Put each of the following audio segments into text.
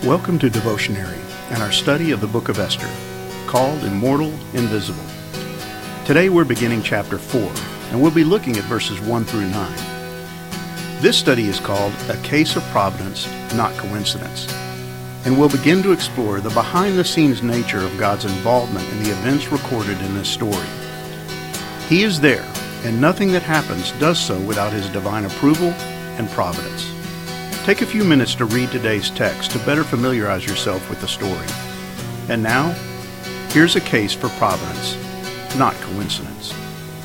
Welcome to Devotionary and our study of the book of Esther, called Immortal Invisible. Today we're beginning chapter 4, and we'll be looking at verses 1 through 9. This study is called A Case of Providence, Not Coincidence, and we'll begin to explore the behind-the-scenes nature of God's involvement in the events recorded in this story. He is there, and nothing that happens does so without His divine approval and providence. Take a few minutes to read today's text to better familiarize yourself with the story. And now, here's a case for providence, not coincidence.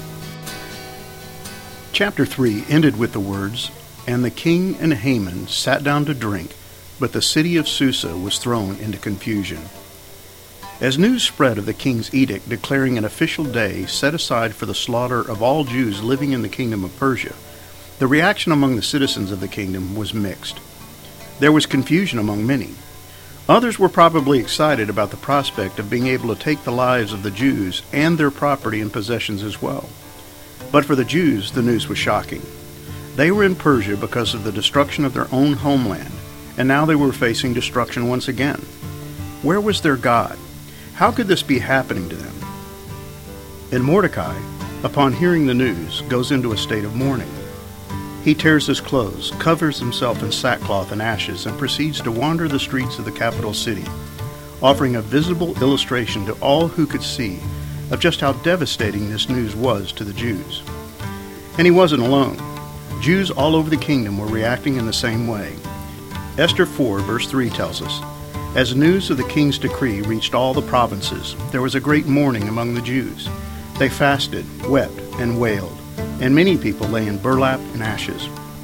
Chapter 3 ended with the words, "And the king and Haman sat down to drink, but the city of Susa was thrown into confusion." As news spread of the king's edict declaring an official day set aside for the slaughter of all Jews living in the kingdom of Persia, the reaction among the citizens of the kingdom was mixed. There was confusion among many. Others were probably excited about the prospect of being able to take the lives of the Jews and their property and possessions as well. But for the Jews, the news was shocking. They were in Persia because of the destruction of their own homeland, and now they were facing destruction once again. Where was their God? How could this be happening to them? And Mordecai, upon hearing the news, goes into a state of mourning. He tears his clothes, covers himself in sackcloth and ashes, and proceeds to wander the streets of the capital city, offering a visible illustration to all who could see of just how devastating this news was to the Jews. And he wasn't alone. Jews all over the kingdom were reacting in the same way. Esther 4, verse 3 tells us, "As news of the king's decree reached all the provinces, there was a great mourning among the Jews. They fasted, wept, and wailed, and many people lay in burlap and ashes."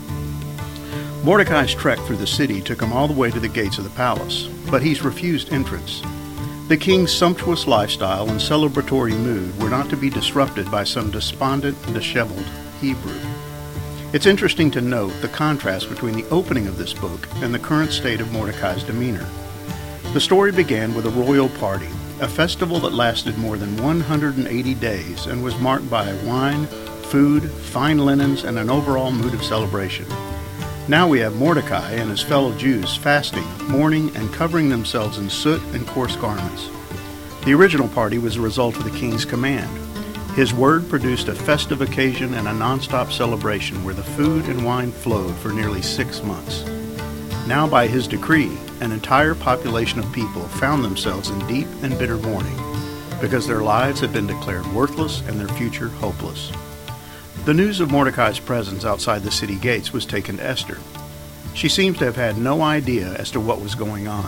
Mordecai's trek through the city took him all the way to the gates of the palace, but he's refused entrance. The king's sumptuous lifestyle and celebratory mood were not to be disrupted by some despondent, disheveled Hebrew. It's interesting to note the contrast between the opening of this book and the current state of Mordecai's demeanor. The story began with a royal party, a festival that lasted more than 180 days and was marked by wine, food, fine linens, and an overall mood of celebration. Now we have Mordecai and his fellow Jews fasting, mourning, and covering themselves in soot and coarse garments. The original party was a result of the king's command. His word produced a festive occasion and a non-stop celebration where the food and wine flowed for nearly 6 months. Now by his decree, an entire population of people found themselves in deep and bitter mourning because their lives had been declared worthless and their future hopeless. The news of Mordecai's presence outside the city gates was taken to Esther. She seems to have had no idea as to what was going on.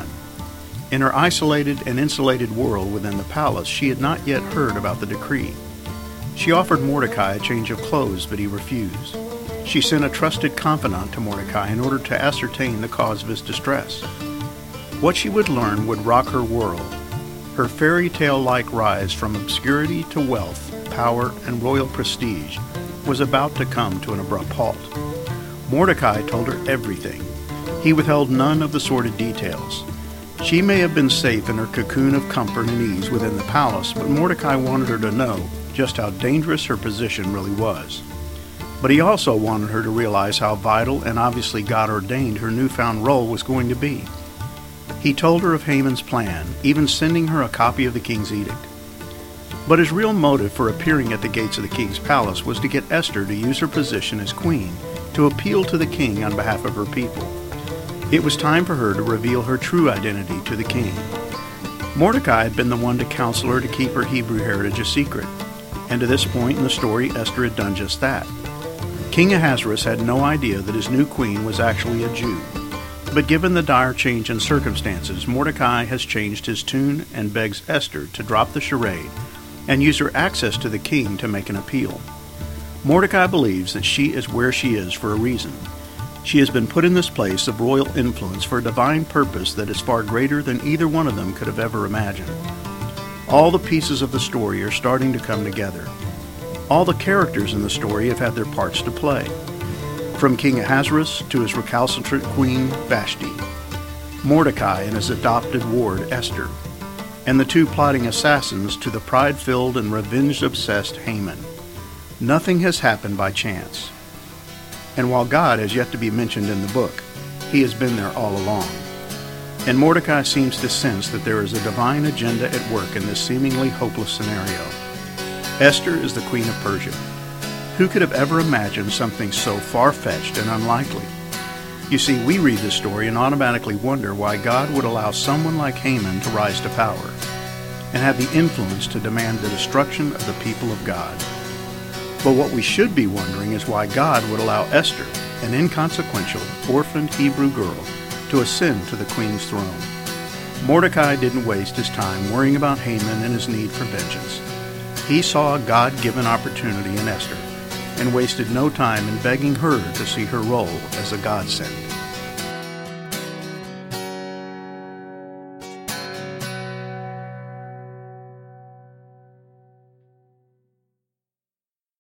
In her isolated and insulated world within the palace, she had not yet heard about the decree. She offered Mordecai a change of clothes, but he refused. She sent a trusted confidant to Mordecai in order to ascertain the cause of his distress. What she would learn would rock her world. Her fairy tale-like rise from obscurity to wealth, power, and royal prestige was about to come to an abrupt halt. Mordecai told her everything. He withheld none of the sordid details. She may have been safe in her cocoon of comfort and ease within the palace, but Mordecai wanted her to know just how dangerous her position really was. But he also wanted her to realize how vital and obviously God-ordained her newfound role was going to be. He told her of Haman's plan, even sending her a copy of the king's edict. But his real motive for appearing at the gates of the king's palace was to get Esther to use her position as queen to appeal to the king on behalf of her people. It was time for her to reveal her true identity to the king. Mordecai had been the one to counsel her to keep her Hebrew heritage a secret, and to this point in the story, Esther had done just that. King Ahasuerus had no idea that his new queen was actually a Jew. But given the dire change in circumstances, Mordecai has changed his tune and begs Esther to drop the charade and use her access to the king to make an appeal. Mordecai believes that she is where she is for a reason. She has been put in this place of royal influence for a divine purpose that is far greater than either one of them could have ever imagined. All the pieces of the story are starting to come together. All the characters in the story have had their parts to play, from King Ahasuerus to his recalcitrant queen Vashti, Mordecai and his adopted ward Esther, and the two plotting assassins to the pride-filled and revenge-obsessed Haman. Nothing has happened by chance. And while God has yet to be mentioned in the book, He has been there all along. and Mordecai seems to sense that there is a divine agenda at work in this seemingly hopeless scenario. Esther is the queen of Persia. Who could have ever imagined something so far-fetched and unlikely? You see, we read this story and automatically wonder why God would allow someone like Haman to rise to power and have the influence to demand the destruction of the people of God. But what we should be wondering is why God would allow Esther, an inconsequential, orphaned Hebrew girl, to ascend to the queen's throne. Mordecai didn't waste his time worrying about Haman and his need for vengeance. He saw a God-given opportunity in Esther and wasted no time in begging her to see her role as a godsend.